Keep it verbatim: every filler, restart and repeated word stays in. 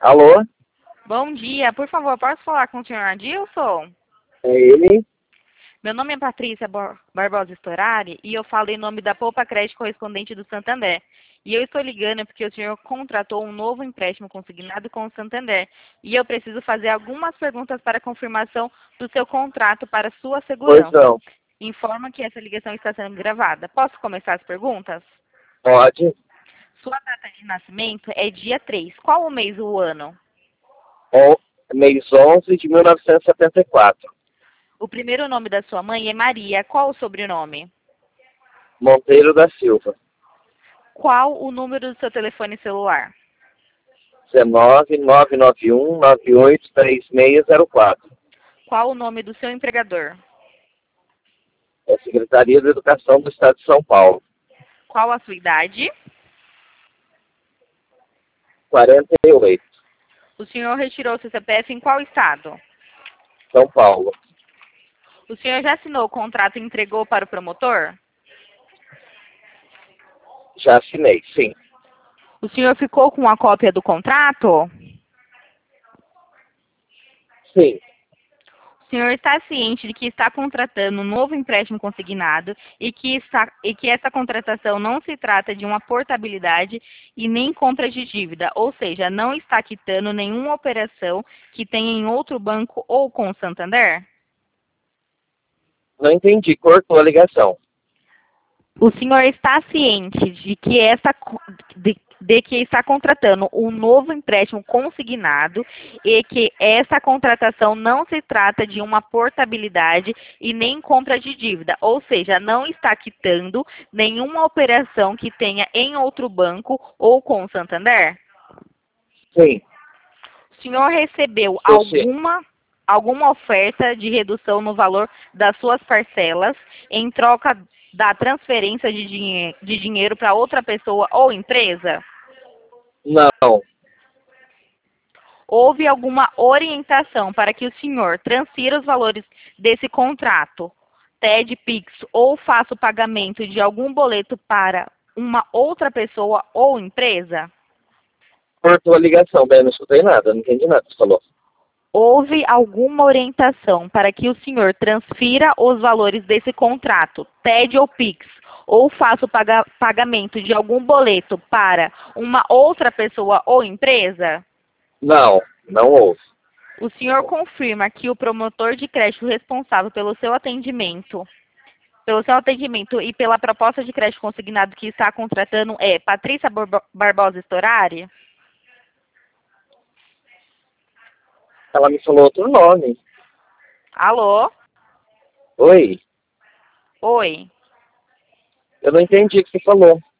Alô? Bom dia, por favor, posso falar com o senhor Adilson? É ele? Meu nome é Patrícia Bar- Barbosa Storari e eu falo em nome da Poupa Crédito correspondente do Santander. E eu estou ligando porque o senhor contratou um novo empréstimo consignado com o Santander. E eu preciso fazer algumas perguntas para confirmação do seu contrato para sua Pois segurança. não. Informa que essa ligação está sendo gravada. Posso começar as perguntas? Pode. Sua data de nascimento é dia três. Qual o mês ou o ano? On, mês onze de mil novecentos e setenta e quatro. O primeiro nome da sua mãe é Maria. Qual o sobrenome? Monteiro da Silva. Qual o número do seu telefone celular? dezenove, nove nove um, nove oito três seis zero quatro. Qual o nome do seu empregador? É a Secretaria da Educação do Estado de São Paulo. Qual a sua idade? quarenta e oito. O senhor retirou seu C P F em qual estado? São Paulo. O senhor já assinou o contrato e entregou para o promotor? Já assinei, sim. O senhor ficou com a cópia do contrato? Sim. O senhor está ciente de que está contratando um novo empréstimo consignado e que, está, e que essa contratação não se trata de uma portabilidade e nem compra de dívida, ou seja, não está quitando nenhuma operação que tenha em outro banco ou com o Santander? Não entendi. Cortou a ligação. O senhor está ciente de que essa co- de, de que está contratando um novo empréstimo consignado e que essa contratação não se trata de uma portabilidade e nem compra de dívida, ou seja, não está quitando nenhuma operação que tenha em outro banco ou com o Santander? Sim. O senhor recebeu Estou ciente. alguma alguma oferta de redução no valor das suas parcelas em troca da transferência de, dinhe de dinheiro para outra pessoa ou empresa? Não. Houve alguma orientação para que o senhor transfira os valores desse contrato, T E D, Pix, ou faça o pagamento de algum boleto para uma outra pessoa ou empresa? Cortou a ligação. Bem, não escutei nada. Não entendi nada que você falou. Houve alguma orientação para que o senhor transfira os valores desse contrato, T E D ou Pix, ou faça o paga pagamento de algum boleto para uma outra pessoa ou empresa? Não. Não houve. O senhor confirma que o promotor de crédito responsável pelo seu atendimento, pelo seu atendimento e pela proposta de crédito consignado que está contratando é Patrícia Barbo- Barbosa Storari? Ela me falou outro nome. Alô? Oi. Oi. Eu não entendi o que você falou.